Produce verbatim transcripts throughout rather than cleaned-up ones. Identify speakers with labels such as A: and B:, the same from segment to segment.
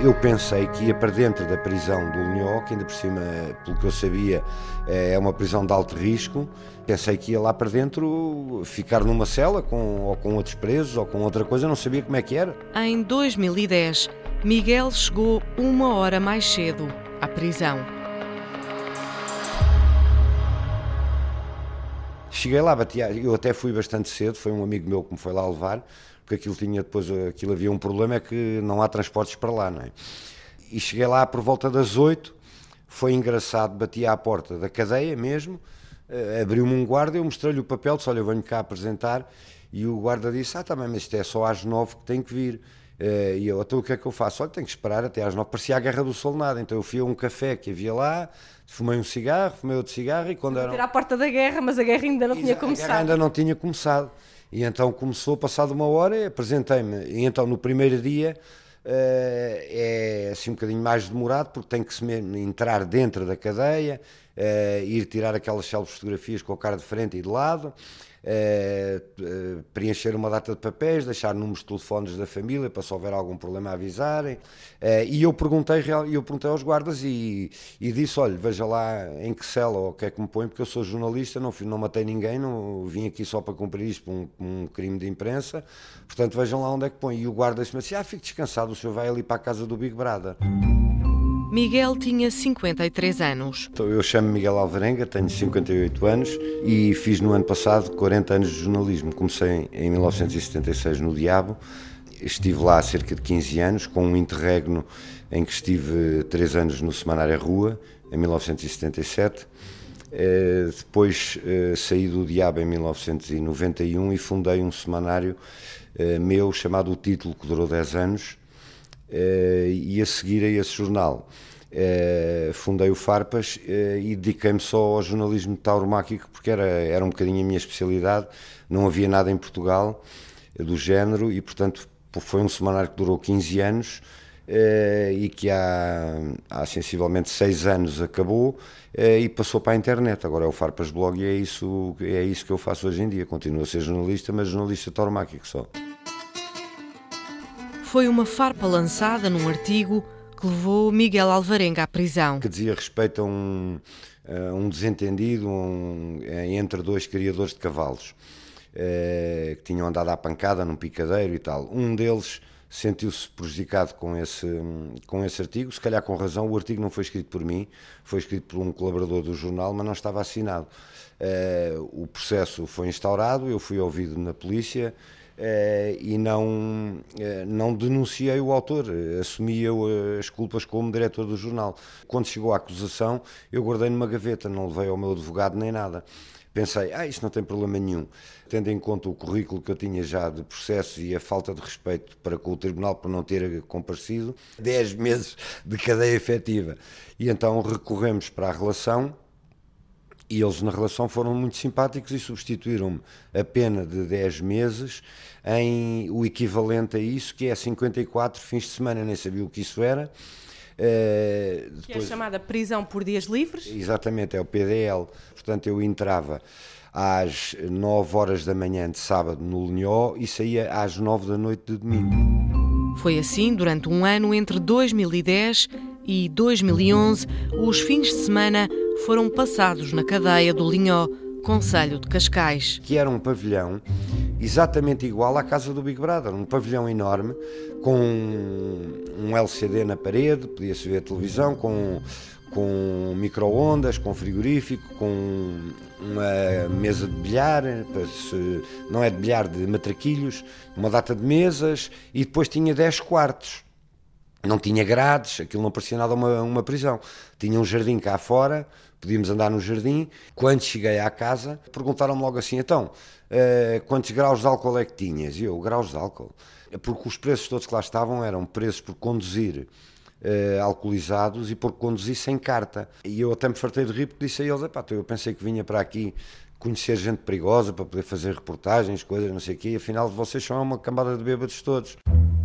A: Eu pensei que ia para dentro da prisão do Linhó, que ainda por cima, pelo que eu sabia, é uma prisão de alto risco. Pensei que ia lá para dentro ficar numa cela com, ou com outros presos ou com outra coisa, não sabia como é que era.
B: Em dois mil e dez, Miguel chegou uma hora mais cedo à prisão.
A: Cheguei lá, batia, eu até fui bastante cedo, foi um amigo meu que me foi lá levar, porque aquilo tinha depois, aquilo havia um problema, é que não há transportes para lá, não é? E cheguei lá por volta das oito, foi engraçado, bati à porta da cadeia mesmo, abriu-me um guarda, eu mostrei-lhe o papel, disse, olha, eu venho cá apresentar, e o guarda disse, ah, também, mas isto é só às nove que tem que vir. E eu, então o que é que eu faço? Olha, tenho que esperar até às nove, parecia a Guerra do Solnado, então eu fui a um café que havia lá, fumei um cigarro, fumei outro cigarro, e quando era...
B: Era à porta da guerra, mas a guerra ainda não tinha começado.
A: A guerra ainda não tinha começado. E então começou, passado uma hora, apresentei-me. E então no primeiro dia uh, é assim um bocadinho mais demorado, porque tem que se entrar dentro da cadeia, uh, ir tirar aquelas célebres fotografias com a cara de frente e de lado, uh, uh, preencher uma data de papéis, deixar números de telefones da família para se houver algum problema avisarem. Uh, e eu perguntei, eu perguntei aos guardas e, e disse, olha, veja lá em que cela ou o que é que me põe, porque eu sou jornalista, não, não matei ninguém, não vim aqui só para cumprir isto por um, um crime de imprensa, portanto vejam lá onde é que põe. E o guarda disse-me assim, ah, fique descansado, o senhor vai ali para a casa do Big Brother.
B: Miguel tinha cinquenta e três anos.
A: Então, eu chamo-me Miguel Alvarenga, tenho cinquenta e oito anos e fiz no ano passado quarenta anos de jornalismo. Comecei em mil novecentos e setenta e seis no Diabo, estive lá há cerca de quinze anos, com um interregno em que estive três anos no Semanário Rua, em mil novecentos e setenta e sete. Uh, depois uh, saí do Diabo em mil novecentos e noventa e um e fundei um semanário uh, meu chamado O Título, que durou dez anos. Uh, e a seguir a esse jornal uh, fundei o Farpas uh, e dediquei-me só ao jornalismo tauromáquico, porque era, era um bocadinho a minha especialidade, não havia nada em Portugal uh, do género e portanto foi um semanário que durou quinze anos uh, e que há, há sensivelmente seis anos acabou uh, e passou para a internet. Agora é o Farpas Blog e é isso, é isso que eu faço hoje em dia, continuo a ser jornalista, mas jornalista tauromáquico só.
B: Foi uma farpa lançada num artigo que levou Miguel Alvarenga à prisão.
A: Que dizia respeito a um, a um desentendido um, entre dois criadores de cavalos eh, que tinham andado à pancada num picadeiro e tal. Um deles sentiu-se prejudicado com esse, com esse artigo, se calhar com razão. O artigo não foi escrito por mim, foi escrito por um colaborador do jornal, mas não estava assinado. Eh, o processo foi instaurado, eu fui ouvido na polícia, Uh, e não, uh, não denunciei o autor, uh, assumi eu uh, as culpas como diretor do jornal. Quando chegou a acusação, eu guardei numa gaveta, não levei ao meu advogado nem nada. Pensei, ah, isto não tem problema nenhum, tendo em conta o currículo que eu tinha já de processo e a falta de respeito para com o tribunal por não ter comparecido, dez meses de cadeia efetiva. E então recorremos para a relação. E eles na relação foram muito simpáticos e substituíram-me a pena de dez meses em o equivalente a isso, que é cinquenta e quatro fins de semana, nem sabia o que isso era.
B: Uh, depois... Que é chamada prisão por dias livres?
A: Exatamente, é o P D L. Portanto, eu entrava às nove horas da manhã de sábado no Linhó e saía às nove da noite de domingo.
B: Foi assim durante um ano entre dois mil e dez e dois mil e onze, os fins de semana foram passados na cadeia do Linhó, concelho de Cascais.
A: Que era um pavilhão exatamente igual à casa do Big Brother, um pavilhão enorme, com um L C D na parede, podia-se ver a televisão, com, com micro-ondas, com frigorífico, com uma mesa de bilhar, não é de bilhar, de matraquilhos, uma data de mesas, e depois tinha dez quartos. Não tinha grades, aquilo não parecia nada uma, uma prisão. Tinha um jardim cá fora, podíamos andar no jardim. Quando cheguei à casa, perguntaram-me logo assim, então, uh, quantos graus de álcool é que tinhas? E eu, graus de álcool? Porque os preços todos que lá estavam eram preços por conduzir uh, alcoolizados e por conduzir sem carta. E eu até me fartei de rir porque disse a eles, epá, eu pensei que vinha para aqui conhecer gente perigosa para poder fazer reportagens, coisas, não sei o quê, e afinal vocês são uma cambada de bêbados todos.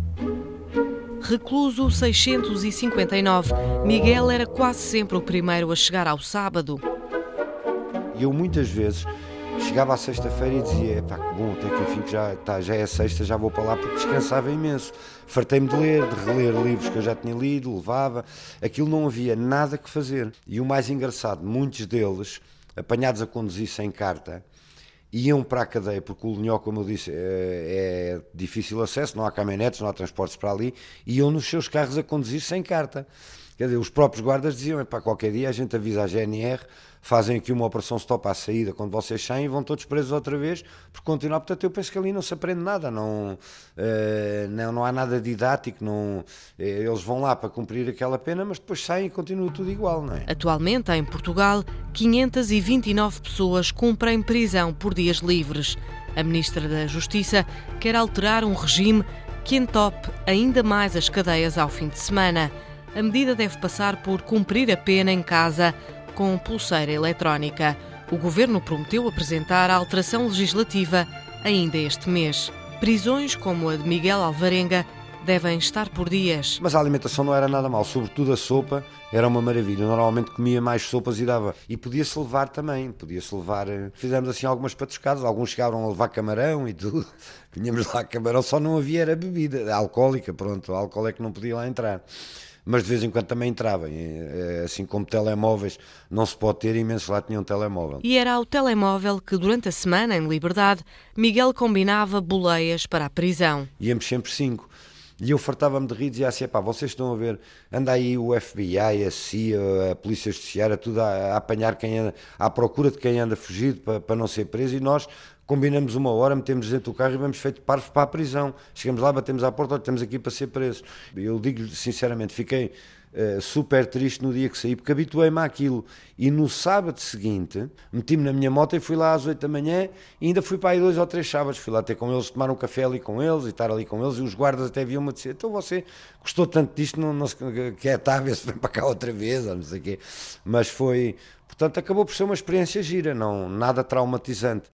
B: Recluso seiscentos e cinquenta e nove, Miguel era quase sempre o primeiro a chegar ao sábado.
A: Eu muitas vezes Chegava à sexta-feira e dizia, pá, que bom, até que enfim que já, tá, já é sexta, já vou para lá, porque descansava imenso. Fartei-me de ler, de reler livros que eu já tinha lido, levava. Aquilo não havia nada que fazer. E o mais engraçado, muitos deles, apanhados a conduzir sem carta, iam para a cadeia, porque o Linhó, como eu disse, é, é difícil acesso, não há caminhonetes, não há transportes para ali, iam nos seus carros a conduzir sem carta. Quer dizer, os próprios guardas diziam, para qualquer dia a gente avisa a G N R, fazem aqui uma operação stop à saída quando vocês saem e vão todos presos outra vez por continuar. Portanto, eu penso que ali não se aprende nada, não, uh, não, não há nada didático, não, uh, eles vão lá para cumprir aquela pena, mas depois saem e continua tudo igual, não é?
B: Atualmente, em Portugal, quinhentas e vinte e nove pessoas cumprem prisão por dias livres. A Ministra da Justiça quer alterar um regime que entope ainda mais as cadeias ao fim de semana. A medida deve passar por cumprir a pena em casa com pulseira eletrónica. O Governo prometeu apresentar a alteração legislativa ainda este mês. Prisões como a de Miguel Alvarenga devem estar por dias.
A: Mas a alimentação não era nada mal, sobretudo a sopa era uma maravilha. Eu normalmente comia mais sopas e dava. E podia-se levar também, podia-se levar. Fizemos assim algumas patuscadas, alguns chegaram a levar camarão e tudo. Vinhamos lá camarão, só não havia era bebida alcoólica, pronto, o álcool é que não podia lá entrar. Mas de vez em quando também entrava, assim como telemóveis não se pode ter, imensos lá tinham um telemóvel.
B: E era ao telemóvel que durante a semana, em liberdade, Miguel combinava boleias para a prisão.
A: Íamos sempre cinco. E eu fartava-me de rir e dizia assim, pá, vocês estão a ver, anda aí o F B I, a C I A, a Polícia Judiciária, tudo a, a apanhar quem anda, à procura de quem anda fugido para, para não ser preso, e nós combinamos uma hora, metemos dentro do carro e vamos feito parvos para a prisão. Chegamos lá, batemos à porta, olha, estamos aqui para ser presos. Eu digo-lhe sinceramente, fiquei uh, super triste no dia que saí, porque habituei-me àquilo. E no sábado seguinte, meti-me na minha moto e fui lá às oito da manhã, e ainda fui para aí dois ou três sábados. Fui lá ter com eles, tomar um café ali com eles e estar ali com eles, e os guardas até viam-me dizer, então você gostou tanto disto, não, não se quer estar a ver se vem para cá outra vez, ou não sei o quê. Mas foi... Portanto, acabou por ser uma experiência gira, não, nada traumatizante.